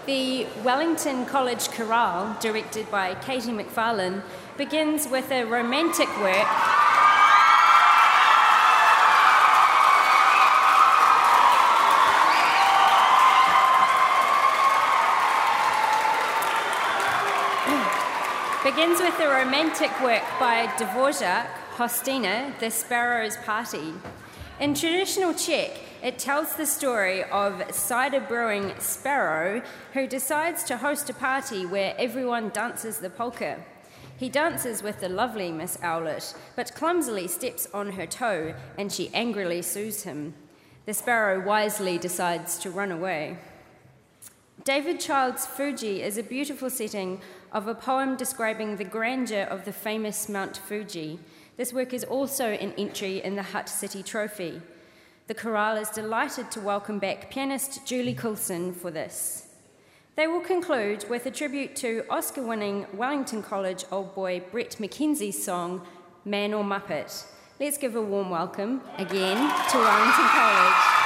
The Wellington College Chorale, directed by Katie McFarlane, begins with a romantic work by Dvorak, Hostina, The Sparrow's Party. In traditional Czech, it tells the story of cider-brewing Sparrow, who decides to host a party where everyone dances the polka. He dances with the lovely Miss Owlet, but clumsily steps on her toe, and she angrily sues him. The Sparrow wisely decides to run away. David Child's Fuji is a beautiful setting of a poem describing the grandeur of the famous Mount Fuji. This work is also an entry in the Hutt City Trophy. The chorale is delighted to welcome back pianist Julie Coulson for this. They will conclude with a tribute to Oscar-winning Wellington College old boy Brett McKenzie's song, Man or Muppet. Let's give a warm welcome again to Wellington College.